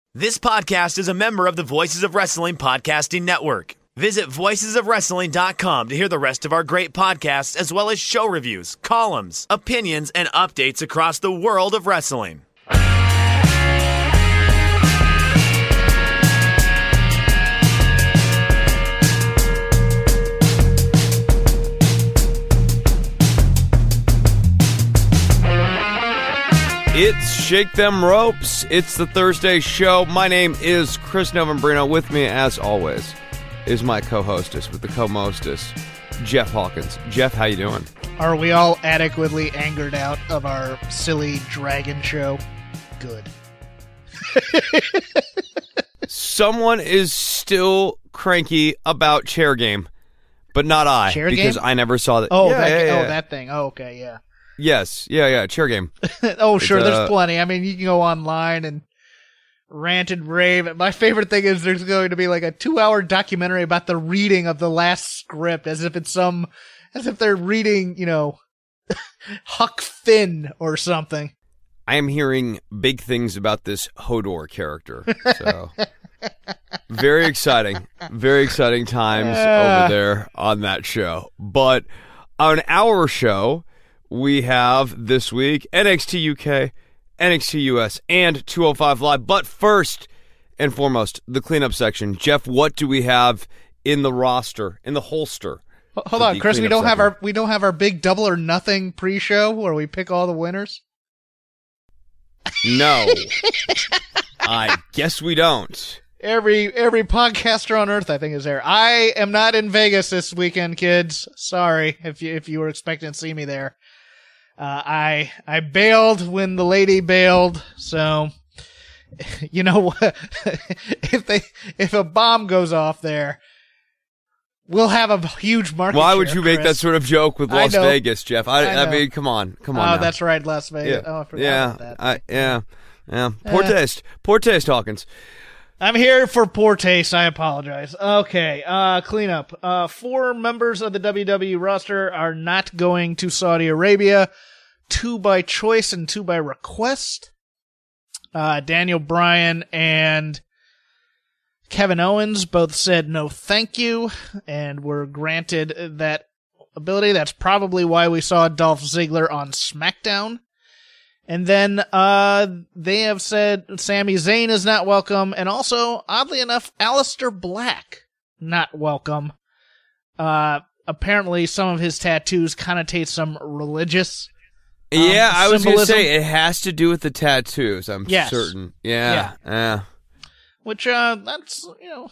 This podcast is a member of the Voices of Wrestling Podcasting Network. Visit voicesofwrestling.com to hear the rest of our great podcasts, as well as show reviews, columns, opinions, and updates across the world of wrestling. It's Shake Them Ropes. It's the Thursday show. My name is Chris Novembrino. With me, as always, is my co-hostess with the co-mostess, Jeff Hawkins. Jeff, how you doing? Are we all adequately angered out of our silly dragon show? Good. Someone is still cranky about Chair Game, but not I, Chair because Game? I never saw that. Oh, yeah. that thing. Oh, okay, yeah. Yes, yeah, Chair Game. Oh, sure, there's plenty. I mean, you can go online and rant and rave. My favorite thing is there's going to be like a 2-hour documentary about the reading of the last script, as if they're reading, Huck Finn or something. I am hearing big things about this Hodor character, so very exciting times over there on that show. But on our show, we have this week NXT UK, NXT US, and 205 Live. But first and foremost, the cleanup section. Jeff, what do we have in the roster, in the holster? Hold on, Chris. We don't have our big Double or Nothing pre-show where we pick all the winners. No, I guess we don't. Every podcaster on earth, I think, is there. I am not in Vegas this weekend, kids. Sorry if you were expecting to see me there. I bailed when the lady bailed, so you know what? if a bomb goes off there, we'll have a huge market. Why share, would you make that sort of joke with Las Vegas, Jeff? I mean, come on. Oh, now. That's right, Las Vegas. Yeah. Oh, I forgot about that. Yeah. Poor taste, Hawkins. I'm here for poor taste. I apologize. Okay, cleanup. 4 members of the WWE roster are not going to Saudi Arabia. 2 by choice and 2 by request. Daniel Bryan and Kevin Owens both said no thank you and were granted that ability. That's probably why we saw Dolph Ziggler on SmackDown. And then they have said Sami Zayn is not welcome, and also, oddly enough, Aleister Black not welcome. Apparently, some of his tattoos connotate some religious I was going to symbolism. say, it has to do with the tattoos, I'm certain. Yeah. Which, that's,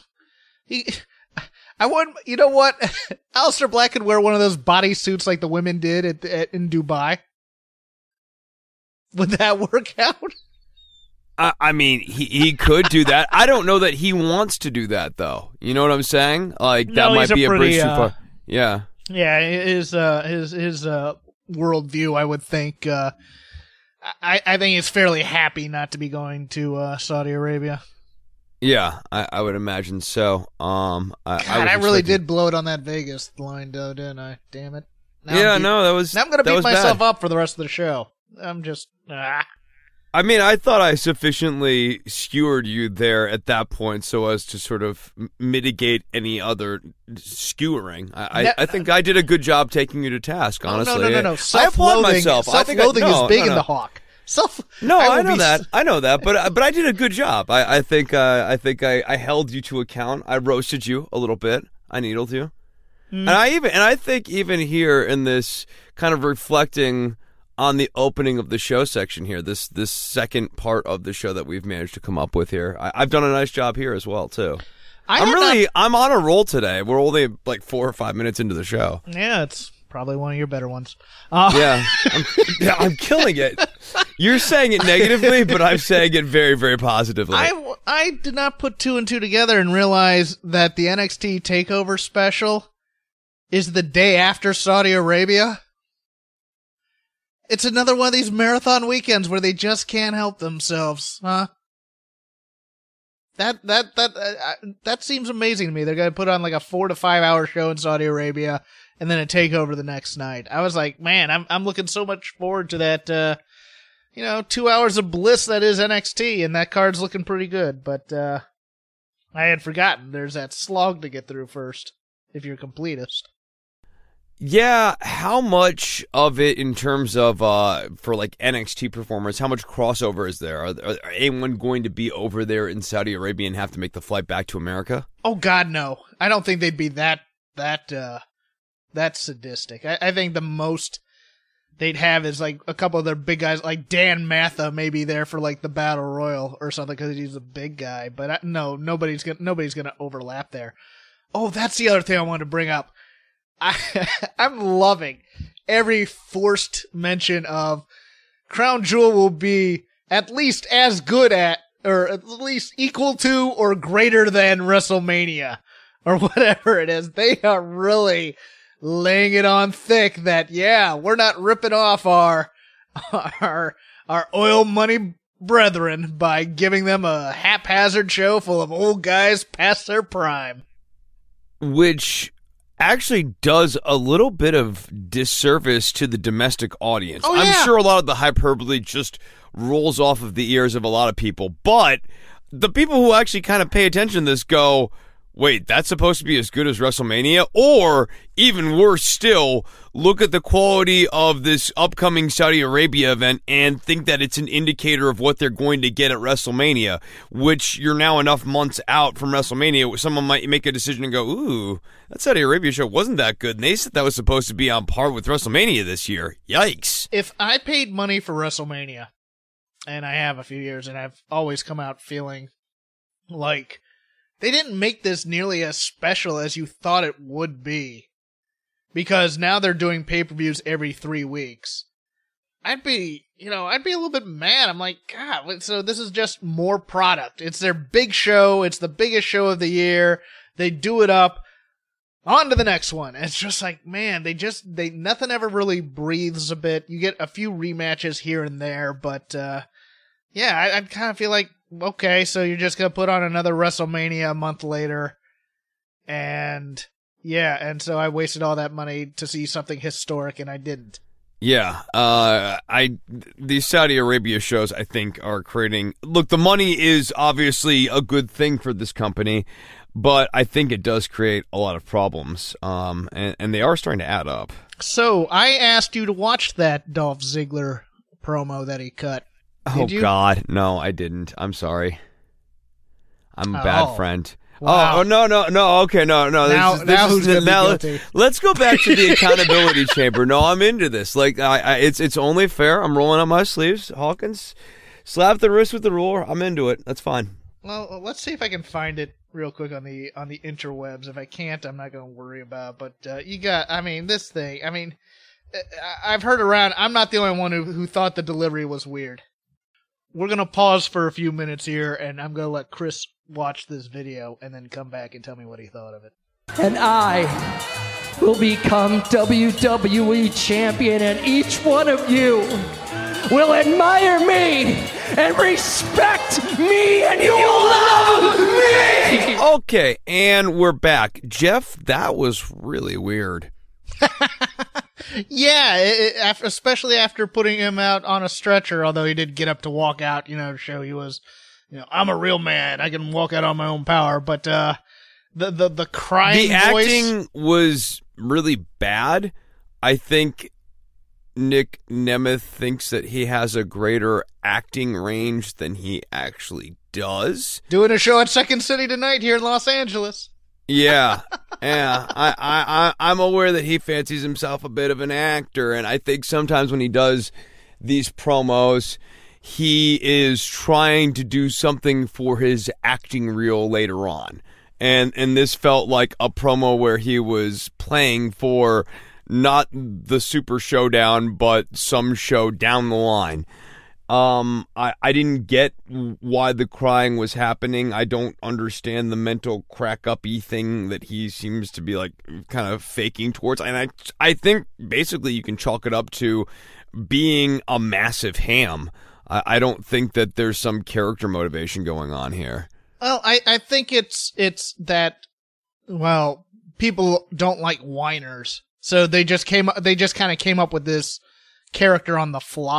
I wouldn't, you know what? Aleister Black could wear one of those bodysuits like the women did in Dubai. Would that work out? I mean, he could do that. I don't know that he wants to do that, though. You know what I'm saying? Like, that might be a bridge too far. Yeah. Yeah, his worldview, I would think. I think he's fairly happy not to be going to Saudi Arabia. Yeah, I would imagine so. I really did blow it on that Vegas line, though, didn't I? Damn it. Now I'm going to beat myself up for the rest of the show. I'm just... I mean, I thought I sufficiently skewered you there at that point so as to sort of mitigate any other skewering. I think I did a good job taking you to task, honestly. No. I applaud myself. Self-loathing is big in the Hawk. I know that, but I did a good job. I think I held you to account. I roasted you a little bit. I needled you, and I think even here in this kind of reflecting on the opening of the show section here, this second part of the show that we've managed to come up with here, I've done a nice job here as well too. I'm on a roll today. We're only like 4 or 5 minutes into the show. Yeah, it's probably one of your better ones. I'm killing it. You're saying it negatively, but I'm saying it very, very positively. I did not put 2 and 2 together and realize that the NXT TakeOver special is the day after Saudi Arabia. It's another one of these marathon weekends where they just can't help themselves, huh? That seems amazing to me. They're going to put on like a 4 to 5 hour show in Saudi Arabia and then a takeover the next night. I was like, man, I'm looking so much forward to that, 2 hours of bliss that is NXT, and that card's looking pretty good. But I had forgotten there's that slog to get through first, if you're a completist. Yeah, how much of it in terms of, for like NXT performers, how much crossover is there? Are anyone going to be over there in Saudi Arabia and have to make the flight back to America? Oh, God, no. I don't think they'd be that sadistic. I think the most they'd have is like a couple of their big guys, like Dan Matha, maybe there for like the Battle Royal or something because he's a big guy. But no, nobody's gonna overlap there. Oh, that's the other thing I wanted to bring up. I'm loving every forced mention of Crown Jewel will be at least as good at, or at least equal to, or greater than WrestleMania, or whatever it is. They are really laying it on thick that, yeah, we're not ripping off our oil money brethren by giving them a haphazard show full of old guys past their prime. Which actually does a little bit of disservice to the domestic audience. Oh, yeah. I'm sure a lot of the hyperbole just rolls off of the ears of a lot of people, but the people who actually kind of pay attention to this go, wait, that's supposed to be as good as WrestleMania? Or, even worse still, look at the quality of this upcoming Saudi Arabia event and think that it's an indicator of what they're going to get at WrestleMania, which you're now enough months out from WrestleMania, someone might make a decision and go, ooh, that Saudi Arabia show wasn't that good, and they said that was supposed to be on par with WrestleMania this year. Yikes. If I paid money for WrestleMania, and I have a few years, and I've always come out feeling like they didn't make this nearly as special as you thought it would be. Because now they're doing pay-per-views every 3 weeks. I'd be a little bit mad. I'm like, God, so this is just more product. It's their big show. It's the biggest show of the year. They do it up. On to the next one. It's just like, man, nothing ever really breathes a bit. You get a few rematches here and there, but, yeah, I kind of feel like, okay, so you're just going to put on another WrestleMania a month later. And so I wasted all that money to see something historic, and I didn't. Yeah, these Saudi Arabia shows, I think, are creating... Look, the money is obviously a good thing for this company, but I think it does create a lot of problems, and they are starting to add up. So, I asked you to watch that Dolph Ziggler promo that he cut. Did you? God, no, I didn't. I'm sorry. I'm a bad friend. Wow. Oh, no, okay, no. Now who's gonna be guilty? Let's go back to the accountability chamber. No, I'm into this. Like, it's only fair. I'm rolling up my sleeves. Hawkins, slap the wrist with the ruler. I'm into it. That's fine. Well, let's see if I can find it real quick on the interwebs. If I can't, I'm not going to worry about it. But this thing. I've heard around. I'm not the only one who thought the delivery was weird. We're going to pause for a few minutes here, and I'm going to let Chris watch this video and then come back and tell me what he thought of it. And I will become WWE champion, and each one of you will admire me and respect me, and you will love me! Okay, and we're back. Jeff, that was really weird. Yeah, especially after putting him out on a stretcher, although he did get up to walk out, to show he was, I'm a real man. I can walk out on my own power. But the crying voice... The acting was really bad. I think Nick Nemeth thinks that he has a greater acting range than he actually does. Doing a show at Second City tonight here in Los Angeles. Yeah. I'm aware that he fancies himself a bit of an actor, and I think sometimes when he does these promos, he is trying to do something for his acting reel later on. And this felt like a promo where he was playing for not the Super Showdown, but some show down the line. I didn't get why the crying was happening. I don't understand the mental crack-up-y thing that he seems to be like kind of faking towards. And I think basically you can chalk it up to being a massive ham. I don't think that there's some character motivation going on here. Well, I think it's that, well, people don't like whiners. So they just kind of came up with this character on the fly.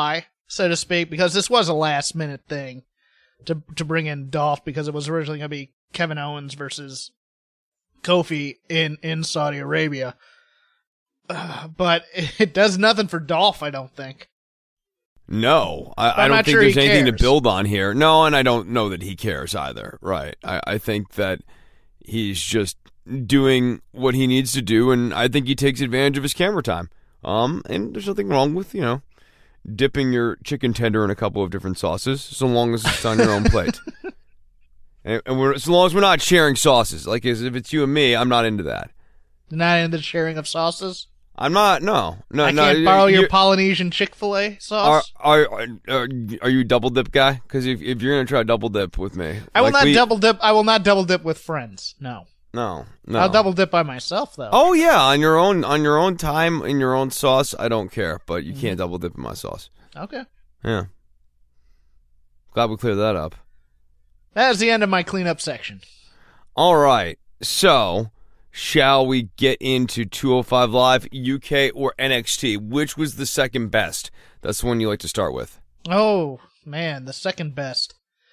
so to speak, because this was a last minute thing to bring in Dolph, because it was originally going to be Kevin Owens versus Kofi in Saudi Arabia. But it does nothing for Dolph, I don't think. No, I don't think there's anything to build on here. No, and I don't know that he cares either. Right. I think that he's just doing what he needs to do, and I think he takes advantage of his camera time. And there's nothing wrong with, dipping your chicken tender in a couple of different sauces, so long as it's on your own plate. And so long as we're not sharing sauces. Like, as if it's you and me, I'm not into that. You're not into the sharing of sauces? I'm not. No. I can't borrow your Polynesian Chick-fil-A sauce. Are you a double dip guy? Because if you're gonna try double dip with me, I will not double dip. I will not double dip with friends. No. I'll double dip by myself though. Oh yeah, on your own time in your own sauce. I don't care, but you can't double dip in my sauce. Okay. Yeah. Glad we cleared that up. That is the end of my cleanup section. All right. So, shall we get into 205 Live, UK, or NXT? Which was the second best? That's the one you like to start with. Oh, man, the second best.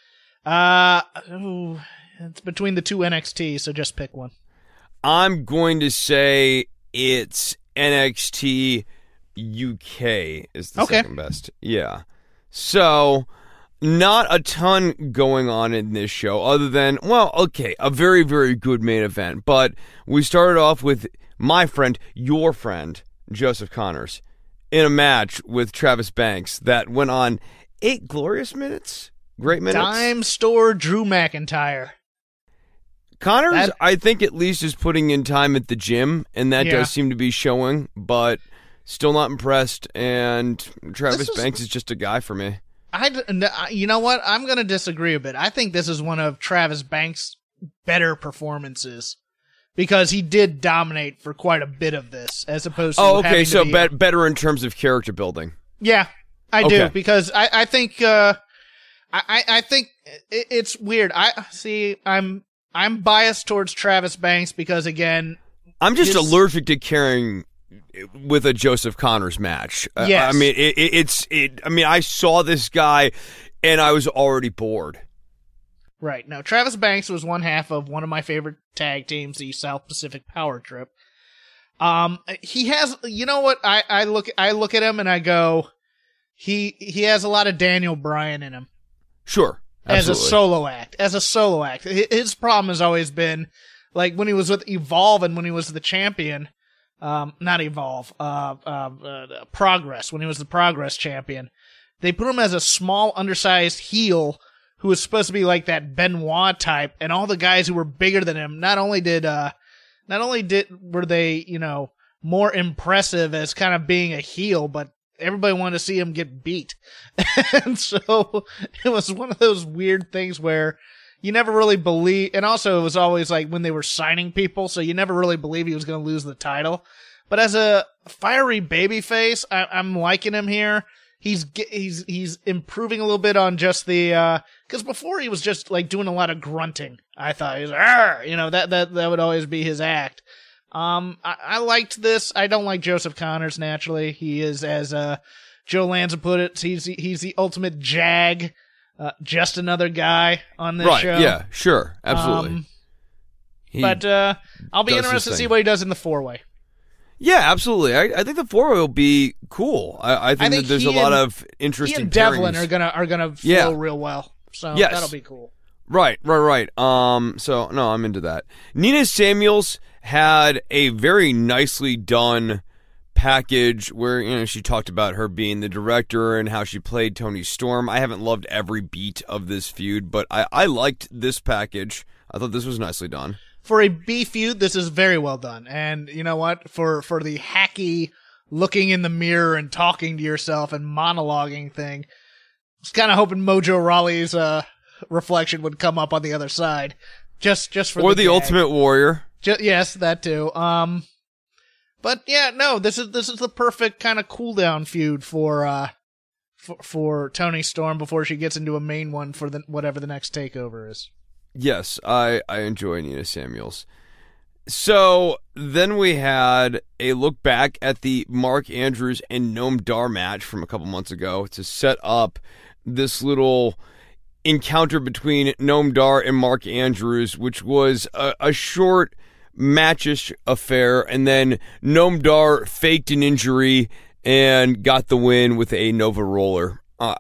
It's between the two NXT, so just pick one. I'm going to say it's NXT UK is the second best. Yeah. So, not a ton going on in this show other than, a very, very good main event. But we started off with my friend, your friend, Joseph Connors, in a match with Travis Banks that went on 8 glorious minutes. Great minutes. Dime store Drew McIntyre. Connors, I think, at least is putting in time at the gym, and that does seem to be showing, but still not impressed, and Travis Banks is just a guy for me. You know what? I'm going to disagree a bit. I think this is one of Travis Banks' better performances, because he did dominate for quite a bit of this, as opposed to better in terms of character building. Yeah, I do, because I think I think it's weird. I'm biased towards Travis Banks because, again, I'm just allergic to caring with a Joseph Connors match. Yes. I saw this guy and I was already bored. Right. Now, Travis Banks was one half of one of my favorite tag teams, the South Pacific Power Trip. He has, you know what? I look at him and I go, he has a lot of Daniel Bryan in him. Sure. Absolutely. As a solo act. His problem has always been, like, when he was with Evolve and when he was the champion, not Evolve, Progress, when he was the Progress champion, they put him as a small, undersized heel who was supposed to be like that Benoit type, and all the guys who were bigger than him, not only were they, more impressive as kind of being a heel, but everybody wanted to see him get beat. And so it was one of those weird things where you never really believe, and also it was always like when they were signing people, so you never really believe he was going to lose the title. But as a fiery babyface, I'm liking him here. He's improving a little bit on just the, cause before he was just like doing a lot of grunting. I thought he was, that would always be his act. I liked this. I don't like Joseph Connors naturally. He is, as Joe Lanza put it, he's the ultimate jag, just another guy on this show. Yeah, sure, absolutely. But I'll be interested to see what he does in the 4-way. Yeah, absolutely. I think the 4-way will be cool. I think that there's a lot of interesting. He and Devlin are gonna flow real well. So that'll be cool. Right. So no, I'm into that. Nina Samuels had a very nicely done package where, she talked about her being the director and how she played Toni Storm. I haven't loved every beat of this feud, but I liked this package. I thought this was nicely done. For a B feud, this is very well done. And you know what? For the hacky looking in the mirror and talking to yourself and monologuing thing, I was kind of hoping Mojo Rawley's reflection would come up on the other side. Just for the Ultimate Warrior. Yes, that too. But yeah, no, this is the perfect kind of cool down feud for Toni Storm before she gets into a main one for whatever the next takeover is. Yes, I enjoy Nina Samuels. So then we had a look back at the Mark Andrews and Noam Dar match from a couple months ago to set up this little encounter between Noam Dar and Mark Andrews, which was a short matchish affair, and then Noam Dar faked an injury and got the win with a Nova Roller.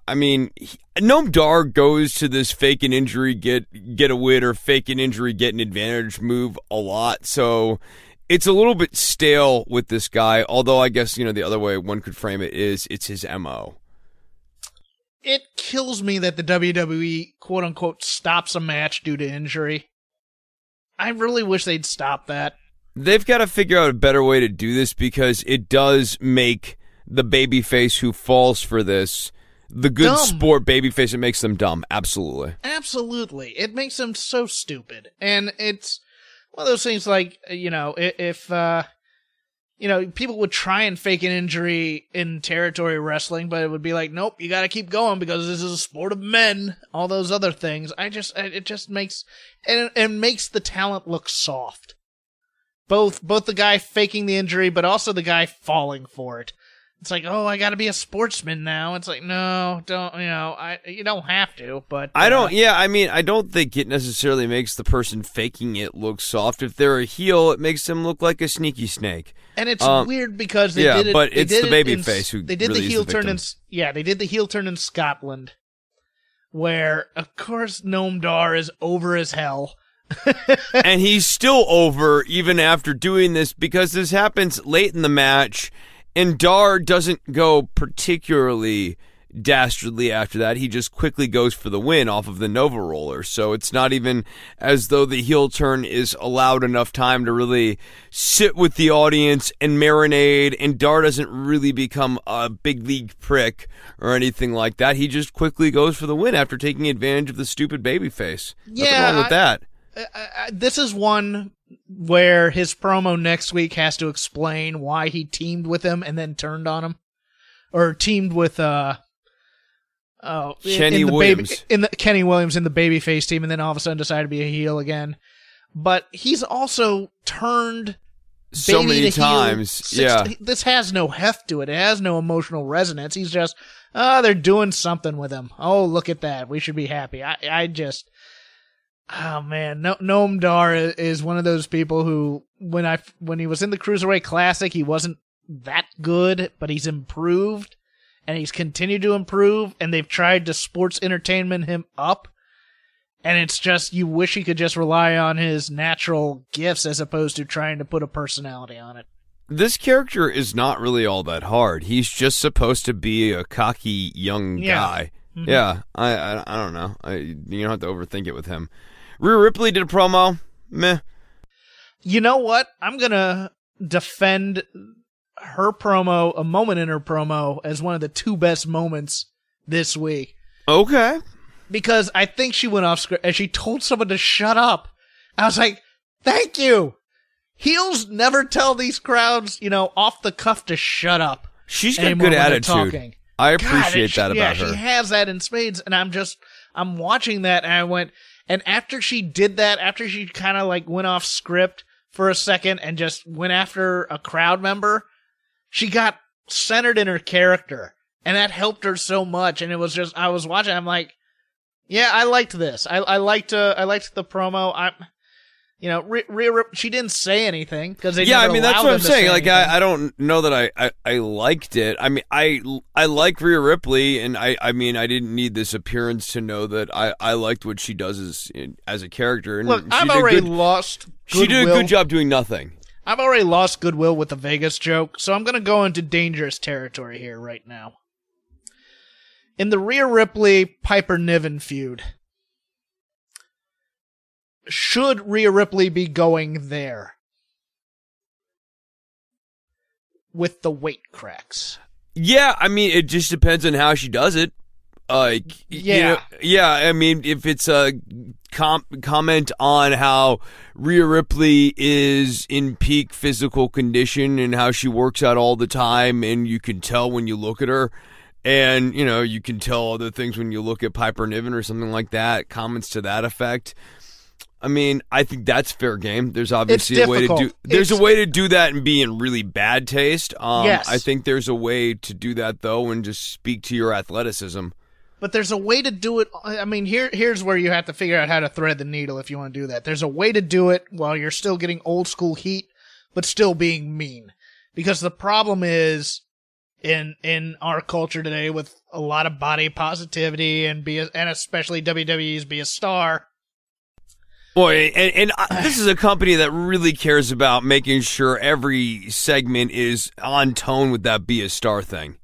Noam Dar goes to this fake an injury, get a win, or fake an injury, get an advantage move a lot. So it's a little bit stale with this guy, although I guess, the other way one could frame it is it's his MO. It kills me that the WWE, quote-unquote, stops a match due to injury. I really wish they'd stop that. They've got to figure out a better way to do this, because it does make the babyface who falls for this the good dumb. Sport babyface. It makes them dumb. Absolutely. Absolutely. It makes them so stupid. And it's one of those things like, if people would try and fake an injury in territory wrestling, but it would be like, nope, you got to keep going because this is a sport of men. All those other things. It just makes, and it makes the talent look soft. Both the guy faking the injury, but also the guy falling for it. It's like, oh, I got to be a sportsman now. It's like, no, don't, you don't have to, but. I don't think it necessarily makes the person faking it look soft. If they're a heel, it makes them look like a sneaky snake. And it's weird because they did it. But it's the babyface who they did really the heel is the turn victim. they did the heel turn in Scotland, where, of course, Noam Dar is over as hell. And he's still over even after doing this, because this happens late in the match. And Dar doesn't go particularly dastardly after that. He just quickly goes for the win off of the Nova Roller. So it's not even as though the heel turn is allowed enough time to really sit with the audience and marinate. And Dar doesn't really become a big league prick or anything like that. He just quickly goes for the win after taking advantage of the stupid babyface. Nothing wrong with that. This is one where his promo next week has to explain why he teamed with him and then turned on him, or teamed with Kenny Williams Kenny Williams in the babyface team, and then all of a sudden decided to be a heel again. But he's also turned so many times. This has no heft to it. It has no emotional resonance. He's just, they're doing something with him. Oh, look at that. We should be happy. Oh man, Noam Dar is one of those people who, when he was in the Cruiserweight Classic, he wasn't that good, but he's improved, and he's continued to improve, and they've tried to sports entertainment him up, and it's just, you wish he could just rely on his natural gifts as opposed to trying to put a personality on it. This character is not really all that hard. He's just supposed to be a cocky young guy. Mm-hmm. Yeah, I don't know. You don't have to overthink it with him. Rhea Ripley did a promo. Meh. You know what? I'm going to defend her promo, a moment in her promo, as one of the two best moments this week. Okay. Because I think she went off script and she told someone to shut up. I was like, thank you. Heels never tell these crowds, off the cuff to shut up. She's got good attitude. I appreciate that about her. She has that in spades, and I'm watching that, and I went, and after she did that, after she kind of like went off script for a second and just went after a crowd member, she got centered in her character, and that helped her so much. And it was just, I was watching, I'm like, yeah, I liked this. I liked the promo. She didn't say anything because they never allowed that's what I'm saying. Like, I I don't know that I liked it. I mean, I like Rhea Ripley, and I mean, I didn't need this appearance to know that I liked what she does as a character. And look, I've already lost goodwill. She did a good job doing nothing. I've already lost goodwill with the Vegas joke, so I'm going to go into dangerous territory here right now. In the Rhea Ripley Piper Niven feud, should Rhea Ripley be going there with the weight cracks? Yeah, I mean, it just depends on how she does it. I mean, if it's a comment on how Rhea Ripley is in peak physical condition and how she works out all the time, and you can tell when you look at her, and, you can tell other things when you look at Piper Niven or something like that, comments to that effect. I mean, I think that's fair game. There's obviously a way to do. There's a way to do that and be in really bad taste. Yes. I think there's a way to do that though, and just speak to your athleticism. But there's a way to do it. I mean, here's where you have to figure out how to thread the needle if you want to do that. There's a way to do it while you're still getting old school heat, but still being mean. Because the problem is in our culture today with a lot of body positivity and especially WWE's Be a Star. Boy, and this is a company that really cares about making sure every segment is on tone with that Be a Star thing.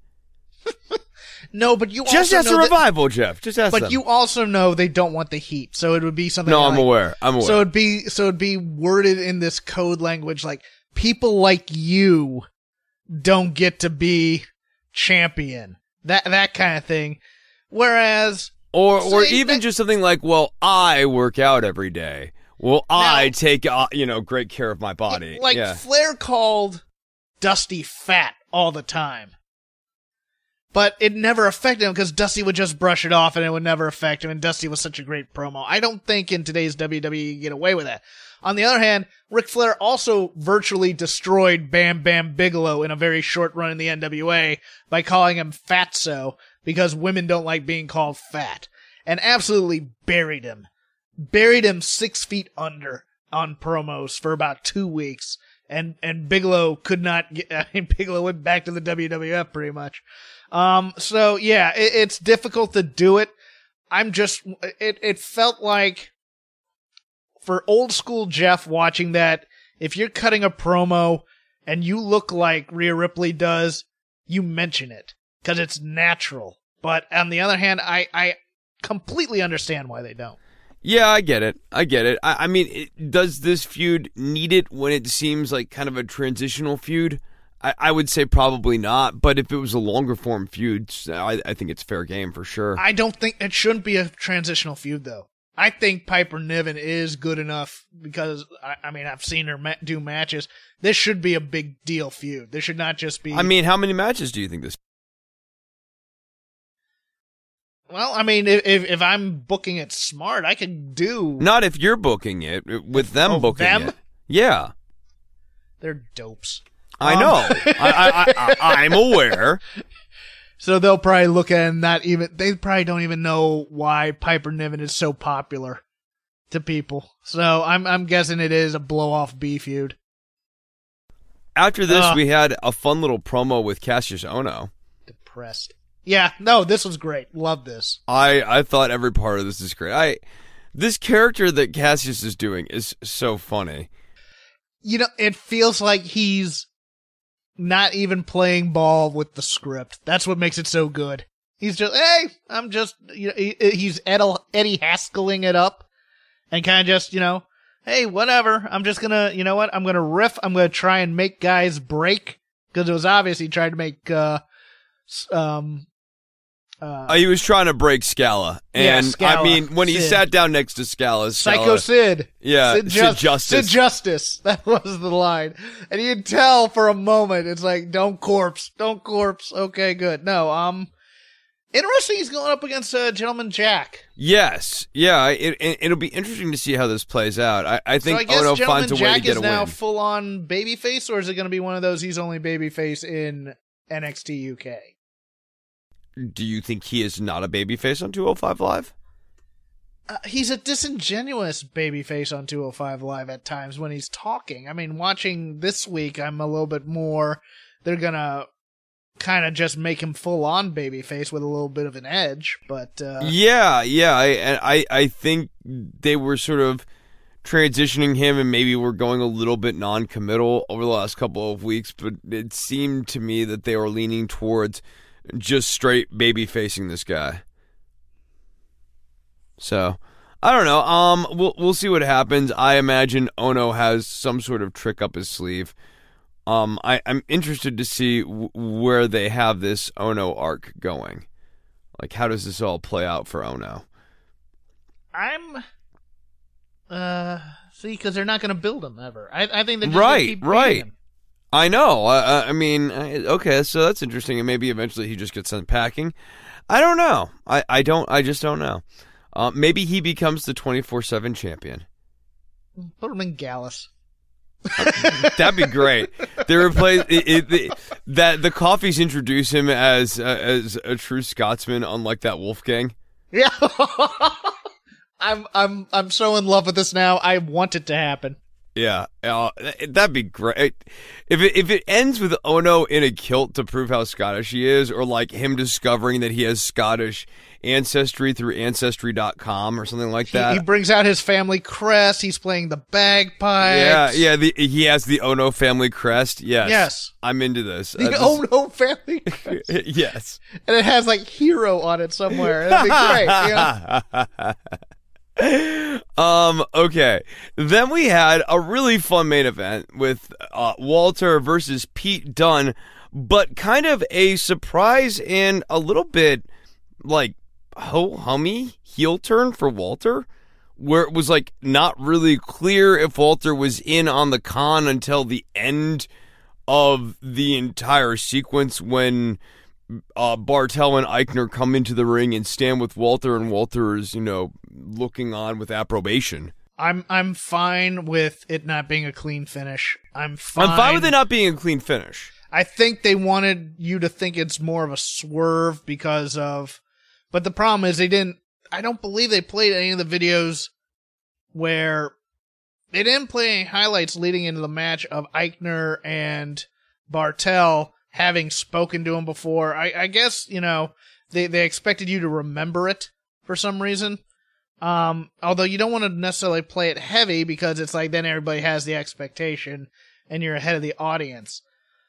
No, but you just also ask know the revival, Jeff. Just ask them. But you also know they don't want the heat, so it would be something. No, like, I'm aware. So it'd be worded in this code language like people like you don't get to be champion. That kind of thing. Whereas. Or even just something like, well, I work out every day. Well, I take, great care of my body. Like Flair called Dusty fat all the time. But it never affected him because Dusty would just brush it off and it would never affect him. And Dusty was such a great promo. I don't think in today's WWE you get away with that. On the other hand, Ric Flair also virtually destroyed Bam Bam Bigelow in a very short run in the NWA by calling him Fatso because women don't like being called fat. And absolutely buried him. Buried him 6 feet under on promos for about 2 weeks. And Bigelow could not Bigelow went back to the WWF pretty much. So yeah, it's difficult to do it. It felt like for old school Jeff watching that, if you're cutting a promo and you look like Rhea Ripley does, you mention it because it's natural. But on the other hand, I completely understand why they don't. Yeah, I get it. I mean, does this feud need it when it seems like kind of a transitional feud? I would say probably not, but if it was a longer form feud, I think it's fair game for sure. I don't think it shouldn't be a transitional feud, though. I think Piper Niven is good enough because, I mean, I've seen her do matches. This should be a big deal feud. This should not just be... I mean, how many matches do you think this... Well, I mean, if I'm booking it smart, I could do... Not if you're booking it, with them booking it. Yeah. They're dopes. I know. I'm aware. So they'll probably look at it they probably don't even know why Piper Niven is so popular to people. So I'm guessing it is a blow-off B feud. After this, we had a fun little promo with Cassius Ohno. Depressed. Yeah, no, this was great. Love this. I thought every part of this is great. This character that Cassius is doing is so funny. You know, it feels like he's not even playing ball with the script. That's what makes it so good. He's just, hey, I'm just, he's Eddie Haskelling it up and kind of just, hey, whatever. I'm just gonna, you know what? I'm gonna riff. I'm gonna try and make guys break because it was obvious he tried to make, he was trying to break Scala. And Scala, I mean, when he Sid. Sat down next to Scala. Psycho Sid. Yeah, Sid Justice. Sid Justice. That was the line. And you could tell for a moment, it's like, don't corpse. Okay, good. No, interesting he's going up against Gentleman Jack. Yes. Yeah, it'll be interesting to see how this plays out. I think Ohno finds a way to get a win. Jack is now full on babyface, or is it going to be one of those he's only babyface in NXT UK? Do you think he is not a babyface on 205 Live? He's a disingenuous babyface on 205 Live at times when he's talking. I mean, watching this week, I'm a little bit more... They're going to kind of just make him full-on babyface with a little bit of an edge, but... Yeah. I think they were sort of transitioning him and maybe we're going a little bit non-committal over the last couple of weeks, but it seemed to me that they were leaning towards... just straight baby facing this guy. So, I don't know. We'll see what happens. I imagine Ohno has some sort of trick up his sleeve. I'm interested to see where they have this Ohno arc going. Like, how does this all play out for Ohno? because they're not going to build him ever. I think they're just going to keep beating him. I know. I mean, okay, so that's interesting. And maybe eventually he just gets sent packing. I don't know. I just don't know. Maybe he becomes the 24/7 champion. Put him in Gallus. That'd be great. They replace that the Coffees introduce him as a true Scotsman, unlike that Wolfgang. Yeah, I'm so in love with this now. I want it to happen. Yeah, that'd be great. If it ends with Ono in a kilt to prove how Scottish he is, or like him discovering that he has Scottish ancestry through Ancestry.com or something like that. He brings out his family crest. He's playing the bagpipes. Yeah. He has the Ono family crest. Yes. I'm into this. The Ono family crest. Yes. And it has like Hero on it somewhere. That'd be great. Okay. Then we had a really fun main event with Walter versus Pete Dunne, but kind of a surprise and a little bit like ho-hummy heel turn for Walter, where it was like not really clear if Walter was in on the con until the end of the entire sequence when Bartel and Eichner come into the ring and stand with Walter, and Walter is, looking on with approbation. I'm fine with it not being a clean finish. I'm fine with it not being a clean finish. I think they wanted you to think it's more of a swerve because of... But the problem is I don't believe they played any of the videos where... They didn't play any highlights leading into the match of Eichner and Bartel having spoken to him before. I guess, they expected you to remember it for some reason. Although you don't want to necessarily play it heavy because it's like then everybody has the expectation and you're ahead of the audience.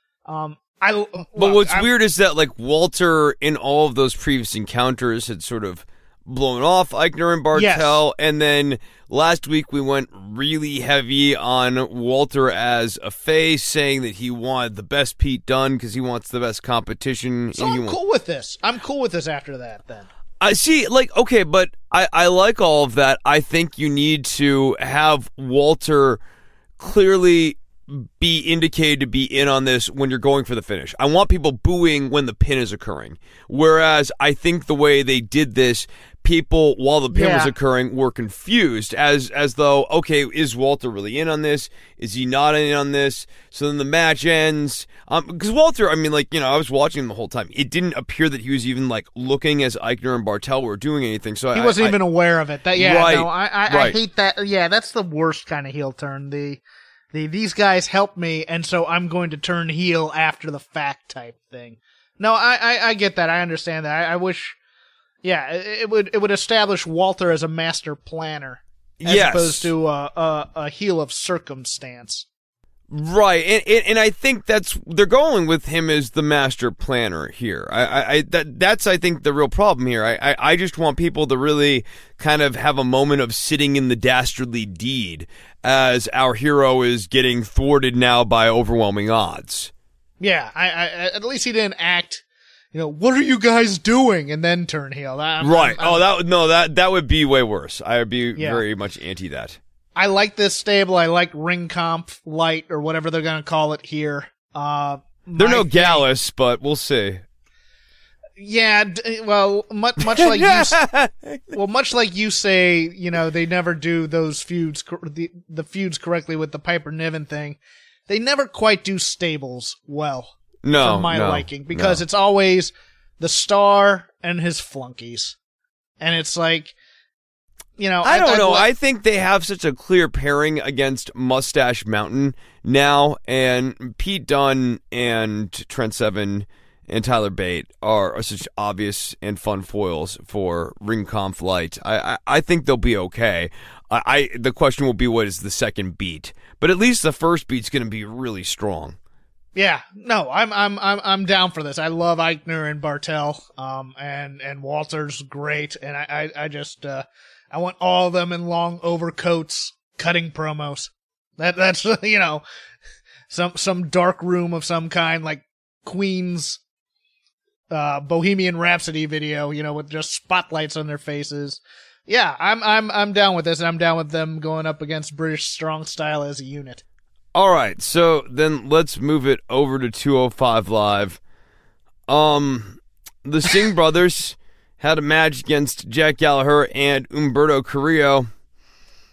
But what's weird is that like Walter in all of those previous encounters had sort of blown off Eichner and Bartel, yes. And then last week we went really heavy on Walter as a face, saying that he wanted the best Pete Dunne because he wants the best competition. So I'm cool with this. I'm cool with this after that then. I see, okay, but I like all of that. I think you need to have Walter clearly be indicated to be in on this when you're going for the finish. I want people booing when the pin is occurring. Whereas I think the way they did this, people, while the pin was occurring, were confused as though, okay, is Walter really in on this? Is he not in on this? So then the match ends. Because Walter, I was watching him the whole time. It didn't appear that he was even looking as Eichner and Bartel were doing anything. So he wasn't even aware of it. I hate that. Yeah, that's the worst kind of heel turn. These guys helped me, and so I'm going to turn heel after the fact type thing. No, I get that. I understand that. I wish, it would establish Walter as a master planner, as opposed to a heel of circumstance. Right, and I think they're going with him as the master planner here. That's I think the real problem here. I just want people to really kind of have a moment of sitting in the dastardly deed as our hero is getting thwarted now by overwhelming odds. Yeah, I at least he didn't act. What are you guys doing? And then turn heel. That would be way worse. I would be very much anti that. I like this stable. I like Ring Conf Light or whatever they're going to call it here. They're no Gallus, but we'll see. Yeah, well, much like much like you say, they never do those feuds, the feuds correctly with the Piper Niven thing. They never quite do stables well. No, for my liking, because it's always the star and his flunkies, and it's like. I don't know. I think they have such a clear pairing against Mustache Mountain now, and Pete Dunne and Trent Seven and Tyler Bate are such obvious and fun foils for Ring Conf Light. I think they'll be okay. The question will be what is the second beat, but at least the first beat's going to be really strong. Yeah, no, I'm down for this. I love Eichner and Bartel, and Walter's great, and I just. I want all of them in long overcoats cutting promos. That's some dark room of some kind, like Queen's Bohemian Rhapsody video, with just spotlights on their faces. Yeah, I'm down with this, and I'm down with them going up against British Strong Style as a unit. All right, so then let's move it over to 205 Live. The Singh brothers had a match against Jack Gallagher and Humberto Carrillo.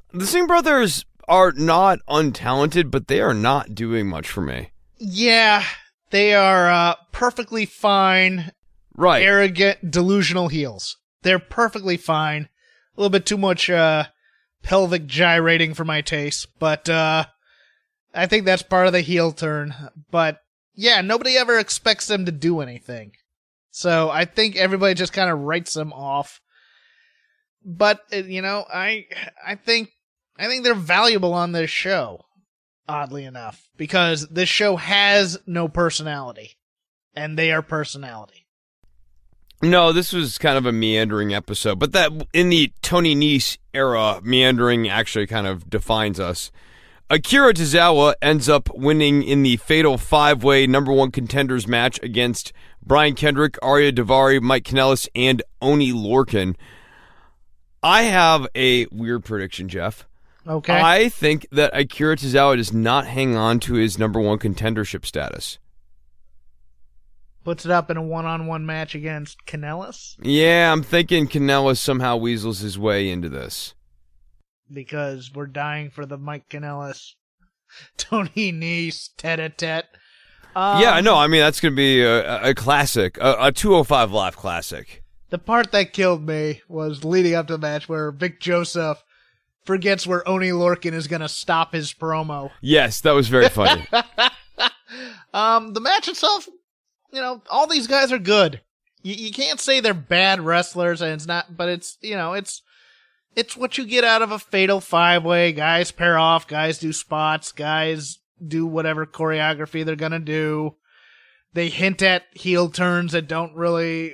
The Singh brothers are not untalented, but they are not doing much for me. Yeah, they are perfectly fine, right? Arrogant, delusional heels. They're perfectly fine. A little bit too much pelvic gyrating for my taste, but I think that's part of the heel turn. But yeah, nobody ever expects them to do anything. So I think everybody just kind of writes them off. But I think they're valuable on this show, oddly enough, because this show has no personality, and they are personality. No, this was kind of a meandering episode, but that in the Tony Nese era, meandering actually kind of defines us. Akira Tozawa ends up winning in the Fatal 5-Way #1 Contenders match against Brian Kendrick, Arya Daivari, Mike Kanellis, and Oney Lorcan. I have a weird prediction, Jeff. Okay. I think that Akira Tozawa does not hang on to his #1 contendership status. Puts it up in a one-on-one match against Kanellis? Yeah, I'm thinking Kanellis somehow weasels his way into this. Because we're dying for the Mike Kanellis, Tony Nese, tete-a-tete. Yeah, I know. I mean, that's going to be a classic, a 205 Live classic. The part that killed me was leading up to the match where Vic Joseph forgets where Oney Lorcan is going to stop his promo. Yes, that was very funny. The match itself, all these guys are good. You can't say they're bad wrestlers, and it's not, but it's what you get out of a Fatal 5-Way. Guys pair off, guys do spots, guys do whatever choreography they're going to do. They hint at heel turns that don't really,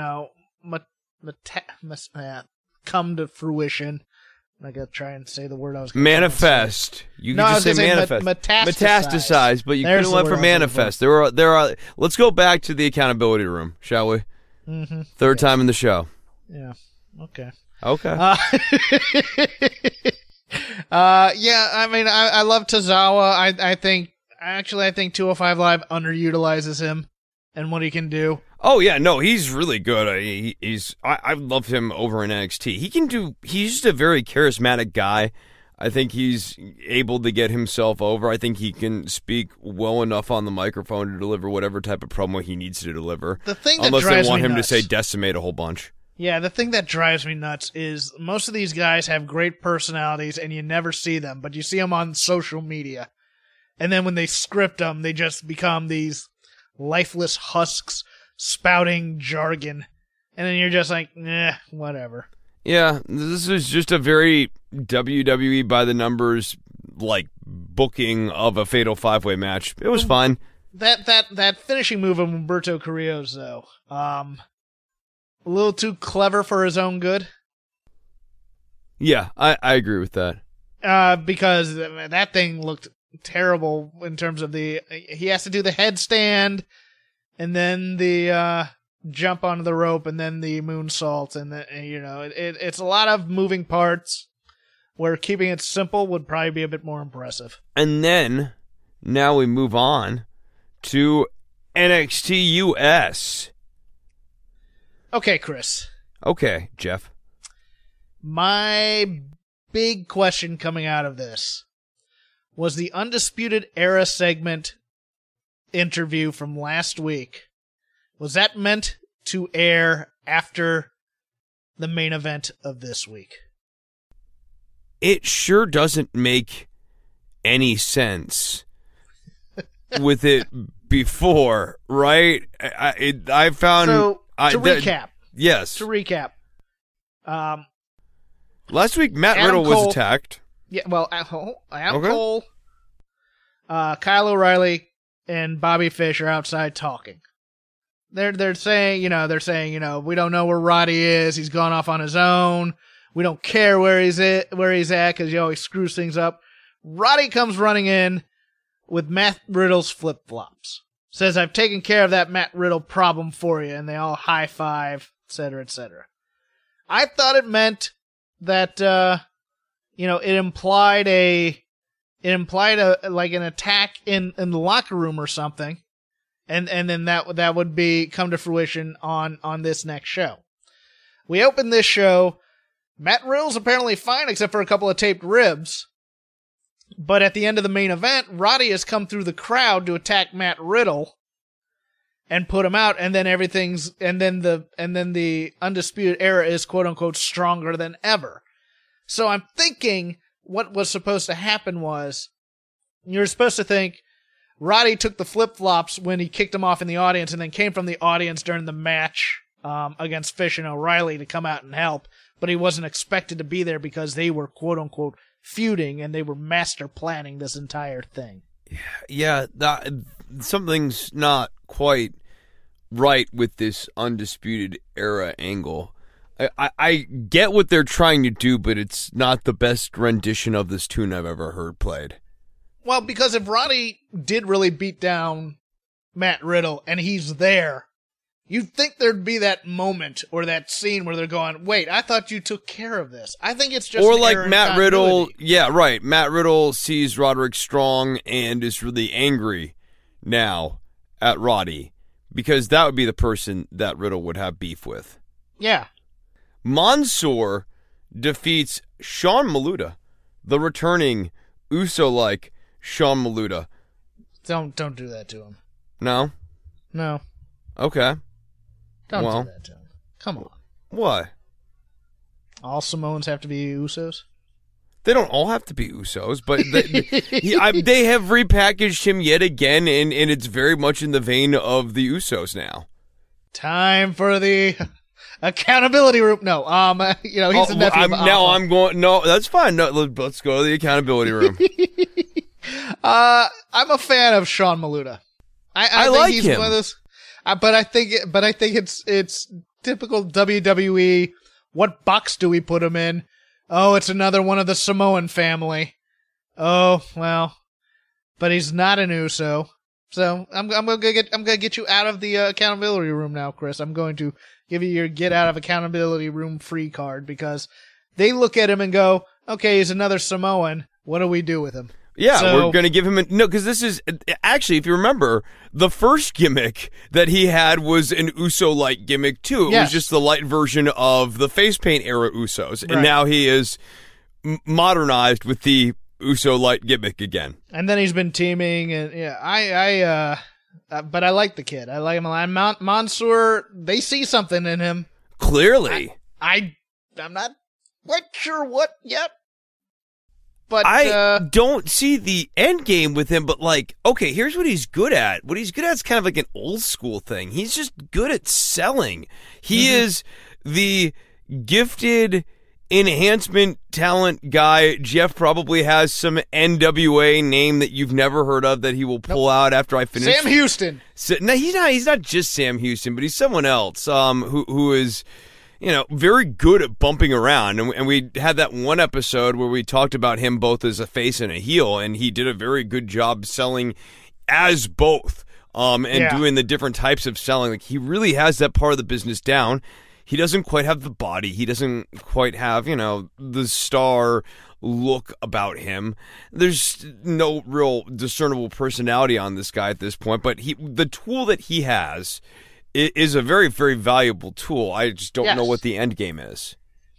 come to fruition. I gotta try and say the word I was going to manifest. You can just say manifest. Metastasize, but you couldn't let for manifest. There are. Let's go back to the accountability room, shall we? Mm-hmm. Third time in the show. Yeah. Okay. Yeah, I mean, I love Tozawa. I think 205 Live underutilizes him and what he can do. Oh yeah, no, he's really good. I love him over in NXT. He's just a very charismatic guy. I think he's able to get himself over. I think he can speak well enough on the microphone to deliver whatever type of promo he needs to deliver. The thing that unless drives they want me him nuts. to say decimate a whole bunch. Yeah, the thing that drives me nuts is most of these guys have great personalities and you never see them, but you see them on social media. And then when they script them, they just become these lifeless husks spouting jargon. And then you're just like, whatever. Yeah, this is just a very WWE by the numbers, like, booking of a Fatal 5-Way match. It was fine. That finishing move of Humberto Carrillo's, though, a little too clever for his own good. Yeah, I agree with that. Because that thing looked terrible in terms of he has to do the headstand and then the jump onto the rope and then the moonsault, and it's a lot of moving parts where keeping it simple would probably be a bit more impressive. And then now we move on to NXT US. Okay, Chris. Okay, Jeff. My big question coming out of this was the Undisputed Era segment interview from last week. Was that meant to air after the main event of this week? It sure doesn't make any sense with it before, right? I found... So, to recap. Yes. To recap. Last week, Matt Adam Riddle Cole, was attacked. Yeah, well, Adam Cole, Kyle O'Reilly, and Bobby Fish are outside talking. They're saying, we don't know where Roddy is. He's gone off on his own. We don't care where he's at because he always screws things up. Roddy comes running in with Matt Riddle's flip-flops. Says, I've taken care of that Matt Riddle problem for you, and they all high five, etc., etc. I thought it meant that, it implied like an attack in the locker room or something, and then that would come to fruition on this next show. We opened this show Matt Riddle's apparently fine except for a couple of taped ribs. But at the end of the main event, Roddy has come through the crowd to attack Matt Riddle and put him out, and then the Undisputed Era is quote unquote stronger than ever. So I'm thinking what was supposed to happen was you're supposed to think Roddy took the flip-flops when he kicked him off in the audience and then came from the audience during the match against Fish and O'Reilly to come out and help, but he wasn't expected to be there because they were quote unquote feuding and they were master planning this entire thing. Yeah, something's not quite right with this Undisputed Era angle. I get what they're trying to do, but it's not the best rendition of this tune I've ever heard played. Well, because if Roddy did really beat down Matt Riddle and he's there, you'd think there'd be that moment or that scene where they're going, wait, I thought you took care of this. I think it's just or like Matt Riddle. Yeah, right. Matt Riddle sees Roderick Strong and is really angry now at Roddy because that would be the person that Riddle would have beef with. Yeah. Mansoor defeats Sean Maluta, the returning Uso-like Sean Maluta. Don't do that to him. No? No. Okay. Don't do that to him. Come on. Why? All Samoans have to be Usos? They don't all have to be Usos, but they have repackaged him yet again, and it's very much in the vein of the Usos now. Time for the accountability room. No, he's the nephew of Alpha. No, that's fine. No, let's go to the accountability room. I'm a fan of Sean Maluta. I think like he's him. One of those, but I think it's typical WWE. What box do we put him in? Oh, it's another one of the Samoan family. Oh well, but he's not an Uso. So I'm gonna get you out of the accountability room now, Chris. I'm going to give you your get out of accountability room free card because they look at him and go, okay, he's another Samoan. What do we do with him? Yeah, we're going to give him no, because this is actually, if you remember, the first gimmick that he had was an Uso-like gimmick too. It was just the light version of the face paint era Usos, and now he is modernized with the Uso-like gimmick again. And then he's been teaming, and but I like the kid. I like him. Mansoor, they see something in him. Clearly, I'm not quite sure what yet. But I don't see the end game with him, but okay, here's what he's good at. What he's good at is kind of like an old school thing. He's just good at selling. He is the gifted enhancement talent guy. Jeff probably has some NWA name that you've never heard of that he will pull out after I finish. Sam Houston. No, he's not just Sam Houston, but he's someone else who is very good at bumping around. And we had that one episode where we talked about him both as a face and a heel, and he did a very good job selling as both doing the different types of selling. Like, he really has that part of the business down. He doesn't quite have the body. He doesn't quite have, the star look about him. There's no real discernible personality on this guy at this point, but the tool that he has is a very, very valuable tool. I just don't know what the end game is.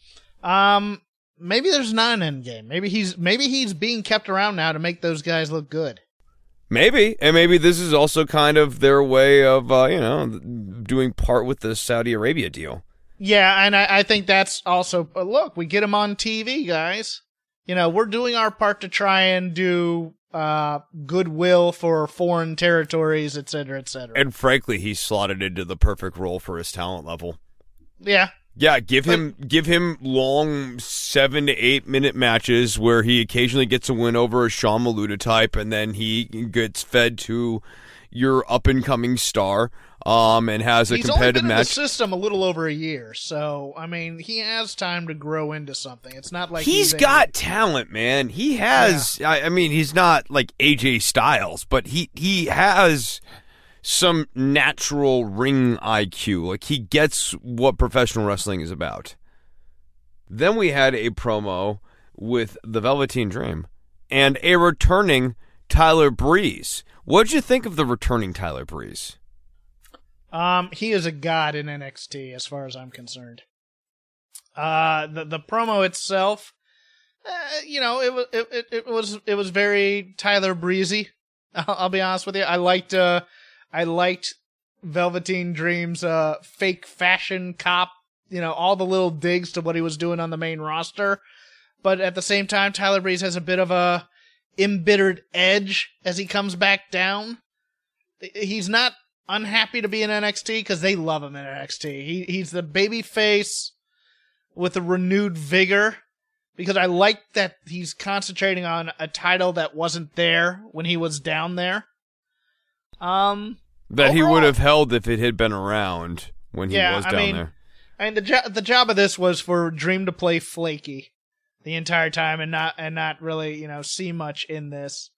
Maybe there's not an end game. Maybe he's being kept around now to make those guys look good. Maybe, and maybe this is also kind of their way of doing part with the Saudi Arabia deal. Yeah, and I think that's also look. We get him on TV, guys. We're doing our part to try and do goodwill for foreign territories, et cetera, et cetera. And frankly, he's slotted into the perfect role for his talent level. Yeah. Yeah, give him long 7 to 8 minute matches where he occasionally gets a win over a Sean Maluta type, and then he gets fed to your up and coming star, and has a competitive match. He's only been in the system a little over a year, so I mean, he has time to grow into something. It's not like he's got talent, man. He has. Yeah. I mean, he's not like AJ Styles, but he has some natural ring IQ. Like, he gets what professional wrestling is about. Then we had a promo with the Velveteen Dream and a returning Tyler Breeze. What'd you think of the returning Tyler Breeze? He is a god in NXT as far as I'm concerned. The promo itself, it was very Tyler Breezy. I'll be honest with you. I liked Velveteen Dream's fake fashion cop. All the little digs to what he was doing on the main roster. But at the same time, Tyler Breeze has a bit of a embittered edge as he comes back down. He's not unhappy to be in NXT because they love him in NXT. He's the baby face with a renewed vigor, because I like that he's concentrating on a title that wasn't there when he was down there. That overall, he would have held if it had been around when he was down there. I mean, the job of this was for Dream to play flaky the entire time and not really, see much in this.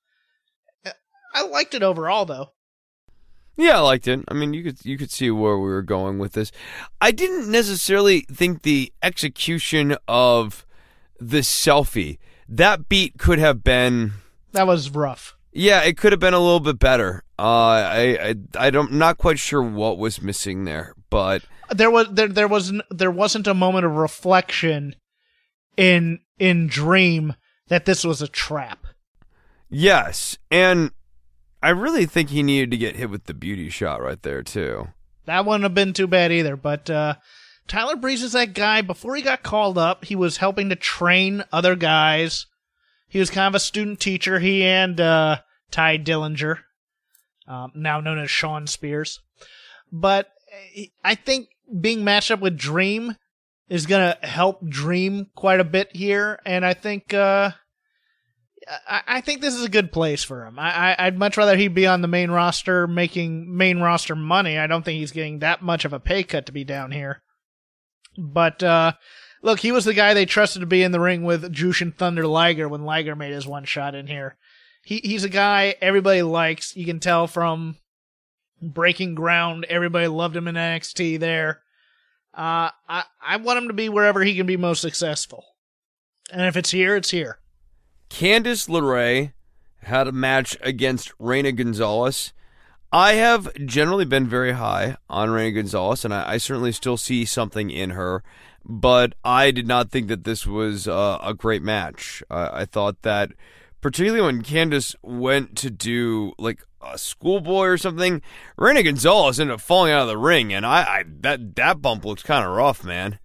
I liked it overall, though. Yeah, I liked it. I mean, you could see where we were going with this. I didn't necessarily think the execution of the selfie, that beat could have been... That was rough. Yeah, it could have been a little bit better. I'm not quite sure what was missing there, but there wasn't a moment of reflection in Dream that this was a trap. Yes, and I really think he needed to get hit with the beauty shot right there too. That wouldn't have been too bad either, but Tyler Breeze is that guy. Before he got called up, he was helping to train other guys. He was kind of a student teacher. He and Ty Dillinger, now known as Sean Spears. But I think being matched up with Dream is going to help Dream quite a bit here, and I think this is a good place for him. I'd much rather he be on the main roster making main roster money. I don't think he's getting that much of a pay cut to be down here. But look, he was the guy they trusted to be in the ring with Jushin Thunder Liger when Liger made his one shot in here. He's a guy everybody likes. You can tell from Breaking Ground, everybody loved him in NXT there. I want him to be wherever he can be most successful. And if it's here, it's here. Candice LeRae had a match against Reina Gonzalez. I have generally been very high on Reina Gonzalez, and I certainly still see something in her, but I did not think that this was a great match. I thought that, particularly when Candice went to do like a schoolboy or something, Reina Gonzalez ended up falling out of the ring, and that bump looks kind of rough, man.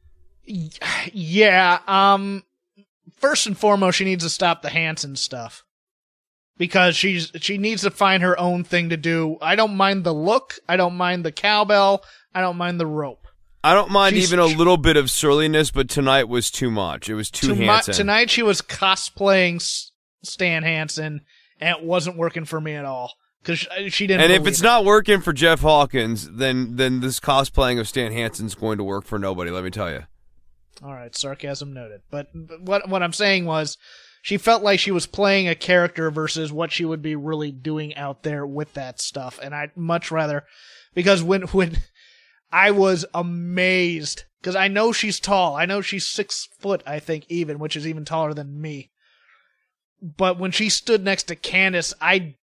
Yeah, first and foremost, she needs to stop the Hanson stuff. Because she needs to find her own thing to do. I don't mind the look. I don't mind the cowbell. I don't mind the rope. I don't mind even a little bit of surliness, but tonight was too much. It was too Hanson. Tonight she was cosplaying Stan Hansen, and it wasn't working for me at all. Because she didn't. And if it's not working for Jeff Hawkins, then this cosplaying of Stan Hansen's going to work for nobody, let me tell you. All right, sarcasm noted. But what I'm saying was, she felt like she was playing a character versus what she would be really doing out there with that stuff. And I'd much rather, because when I was amazed, because I know she's tall. I know she's 6 foot, I think, even, which is even taller than me. But when she stood next to Candice,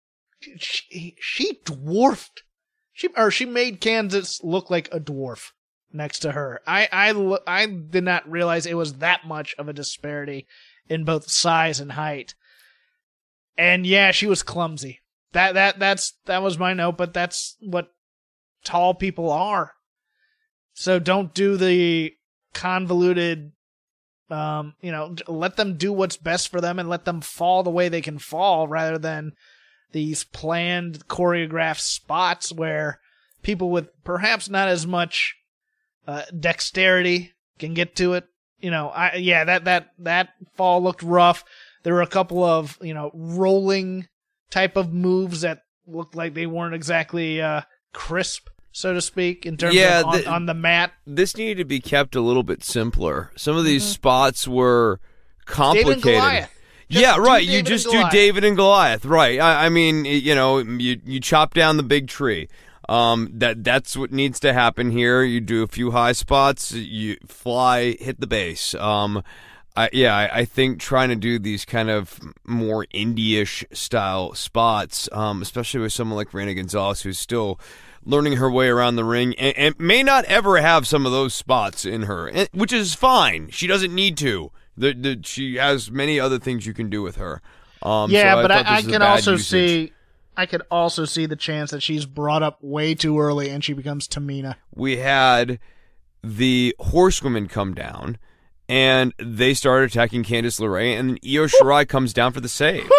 she dwarfed. She made Candice look like a dwarf next to her. I did not realize it was that much of a disparity in both size and height. And yeah, she was clumsy. That was my note, but that's what tall people are. So don't do the convoluted, let them do what's best for them and let them fall the way they can fall, rather than these planned, choreographed spots where people with perhaps not as much dexterity can get to it. That fall looked rough. There were a couple of, rolling type of moves that looked like they weren't exactly crisp, so to speak, in terms of on the mat. This needed to be kept a little bit simpler. Some of these spots were complicated. David and Goliath. You just do David and Goliath, right? I mean, you chop down the big tree. That's what needs to happen here. You do a few high spots, you fly, hit the base. I think trying to do these kind of more indie-ish style spots, especially with someone like Reina Gonzalez, who's still learning her way around the ring and may not ever have some of those spots in her, which is fine. She doesn't need to. She has many other things you can do with her. But I can also see the chance that she's brought up way too early and she becomes Tamina. We had the Horsewomen come down, and they started attacking Candice LeRae, and then Io Shirai comes down for the save.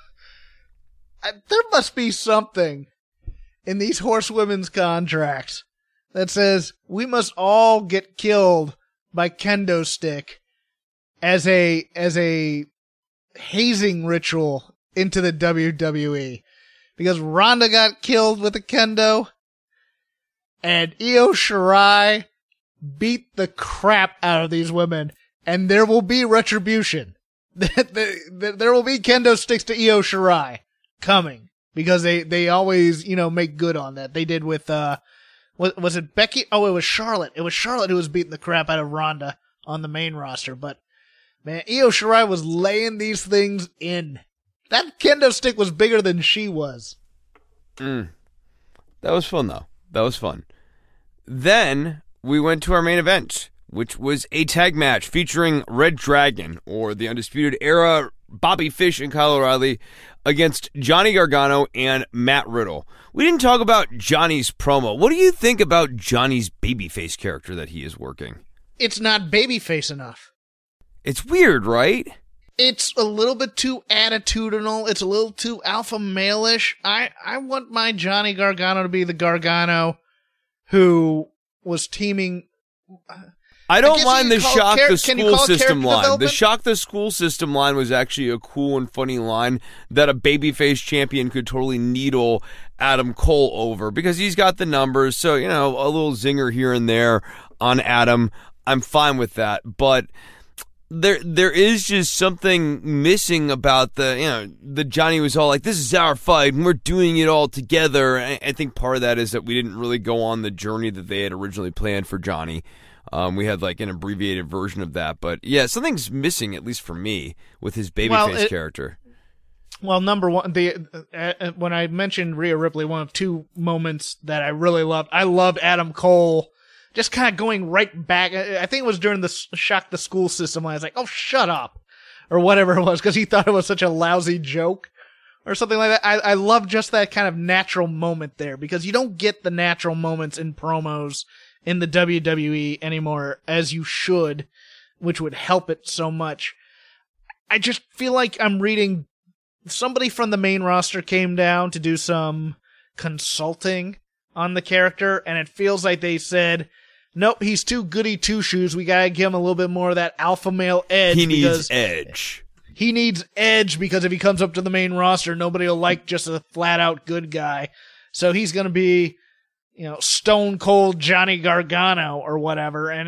There must be something in these Horsewomen's contracts that says we must all get killed by kendo stick as a hazing ritual into the WWE. Because Ronda got killed with a kendo, and Io Shirai beat the crap out of these women, and there will be retribution. There will be kendo sticks to Io Shirai coming, because they always, make good on that. They did with, was it Becky? Oh, it was Charlotte. It was Charlotte who was beating the crap out of Ronda on the main roster, but man, Io Shirai was laying these things in. That kendo stick was bigger than she was. That was fun, though. That was fun. Then we went to our main event, which was a tag match featuring Red Dragon, or the Undisputed Era, Bobby Fish and Kyle O'Reilly, against Johnny Gargano and Matt Riddle. We didn't talk about Johnny's promo. What do you think about Johnny's babyface character that he is working? It's not babyface enough. It's weird, right? It's a little bit too attitudinal. It's a little too alpha male-ish. I want my Johnny Gargano to be the Gargano who was teaming. I don't mind the shock the school system line. The shock the school system line was actually a cool and funny line that a babyface champion could totally needle Adam Cole over, because he's got the numbers. So, a little zinger here and there on Adam. I'm fine with that, but there is just something missing about the Johnny was all like, this is our fight and we're doing it all together. I think part of that is that we didn't really go on the journey that they had originally planned for Johnny. We had like an abbreviated version of that, but yeah, something's missing, at least for me, with his babyface character. Well, number one, when I mentioned Rhea Ripley, one of two moments that I really loved. I loved Adam Cole just kind of going right back. I think it was during the shock the school system when I was like, oh, shut up, or whatever it was, because he thought it was such a lousy joke or something like that. I love just that kind of natural moment there, because you don't get the natural moments in promos in the WWE anymore as you should, which would help it so much. I just feel like I'm reading somebody from the main roster came down to do some consulting on the character, and it feels like they said, nope, he's too goody two-shoes. We gotta give him a little bit more of that alpha male edge. He needs edge. He needs edge, because if he comes up to the main roster, nobody will like just a flat-out good guy. So he's gonna be, Stone Cold Johnny Gargano or whatever. And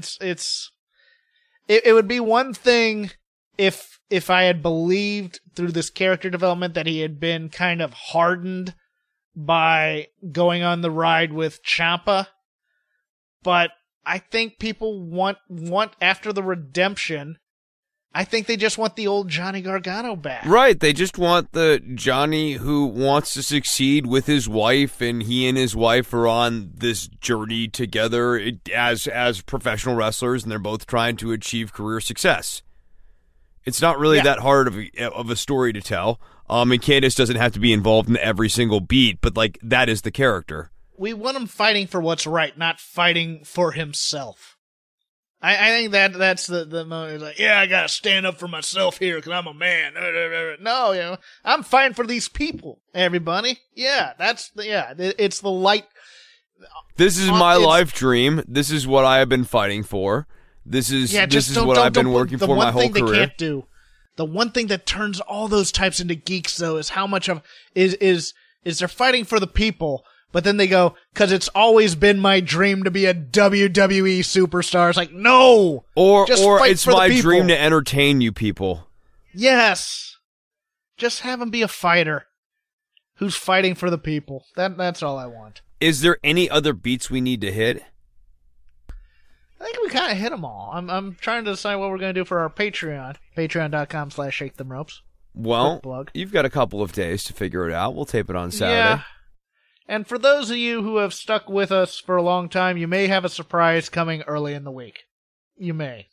it would be one thing if I had believed through this character development that he had been kind of hardened by going on the ride with Ciampa. But I think people want after the redemption, I think they just want the old Johnny Gargano back. Right, they just want the Johnny who wants to succeed with his wife, and he and his wife are on this journey together as professional wrestlers, and they're both trying to achieve career success. It's not really that hard of a story to tell. And Candice doesn't have to be involved in every single beat, but that is the character. We want him fighting for what's right, not fighting for himself. I think that's the moment. Like, I gotta stand up for myself here because I'm a man. No, I'm fighting for these people. Everybody, it's the light. This is my life dream. This is what I have been fighting for. This is what I've been working for my whole career. The one thing they can't do, the one thing that turns all those types into geeks, though, is how much of is they're fighting for the people. But then they go, because it's always been my dream to be a WWE superstar. It's like, no! Or it's my dream to entertain you people. Yes. Just have him be a fighter who's fighting for the people. That's all I want. Is there any other beats we need to hit? I think we kind of hit them all. I'm trying to decide what we're going to do for our Patreon. Patreon.com/ShakeThemRopes. Well, you've got a couple of days to figure it out. We'll tape it on Saturday. Yeah. And for those of you who have stuck with us for a long time, you may have a surprise coming early in the week. You may.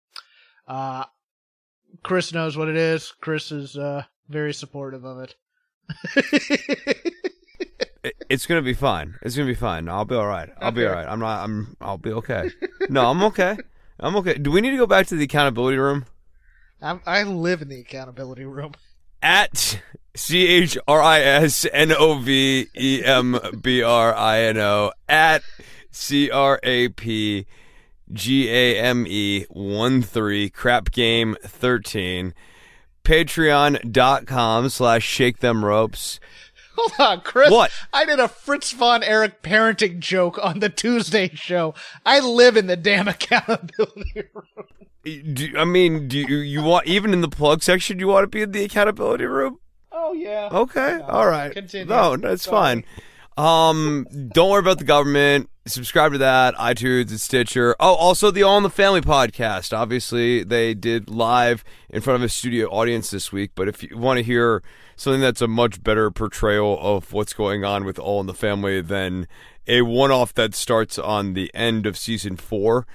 Chris knows what it is. Chris is very supportive of it. It's gonna be fine. It's gonna be fine. I'll be all right. I'll be all right. I'll be okay. No, I'm okay. I'm okay. Do we need to go back to the accountability room? I live in the accountability room. At CHRISNOVEMBRINO at CRAPGAME13 crap game 13 patreon.com/ShakeThemRopes. Hold on, Chris. What? I did a Fritz von Erich parenting joke on the Tuesday show. I live in the damn accountability room. Do you want, even in the plug section, you want to be in the accountability room? Oh, yeah. Okay. No, all right. Continue. No, that's fine. Don't worry about the government. Subscribe to that, iTunes and Stitcher. Oh, also the All in the Family podcast. Obviously, they did live in front of a studio audience this week, but if you want to hear something that's a much better portrayal of what's going on with All in the Family than a one-off that starts on the end of season 4,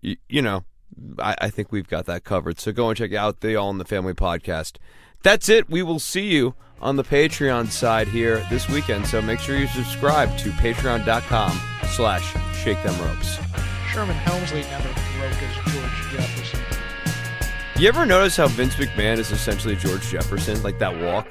I think we've got that covered. So go and check out the All in the Family podcast. That's it. We will see you on the Patreon side here this weekend. So make sure you subscribe to patreon.com/ShakeThemRopes. Sherman Helmsley never broke as George Jefferson. You ever notice how Vince McMahon is essentially George Jefferson? Like that walk?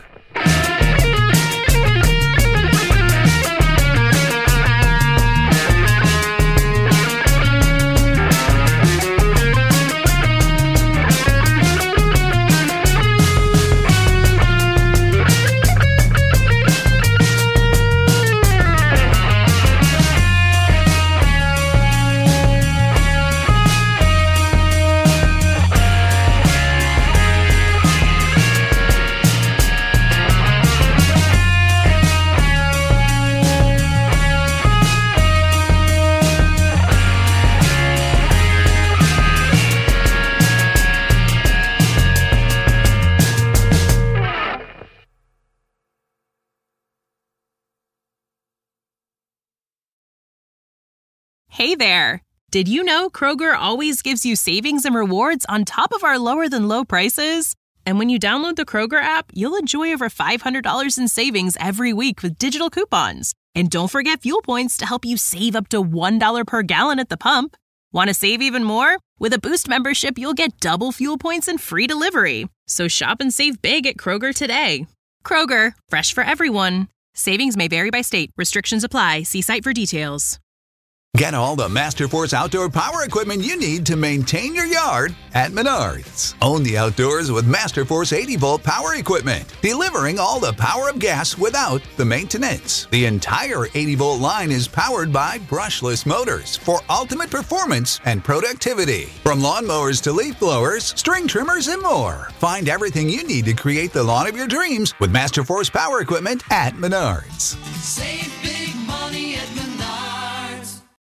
Hey there! Did you know Kroger always gives you savings and rewards on top of our lower-than-low prices? And when you download the Kroger app, you'll enjoy over $500 in savings every week with digital coupons. And don't forget fuel points to help you save up to $1 per gallon at the pump. Want to save even more? With a Boost membership, you'll get double fuel points and free delivery. So shop and save big at Kroger today. Kroger, fresh for everyone. Savings may vary by state. Restrictions apply. See site for details. Get all the Masterforce outdoor power equipment you need to maintain your yard at Menards. Own the outdoors with Masterforce 80-volt power equipment, delivering all the power of gas without the maintenance. The entire 80-volt line is powered by brushless motors for ultimate performance and productivity. From lawnmowers to leaf blowers, string trimmers, and more. Find everything you need to create the lawn of your dreams with Masterforce power equipment at Menards. Save big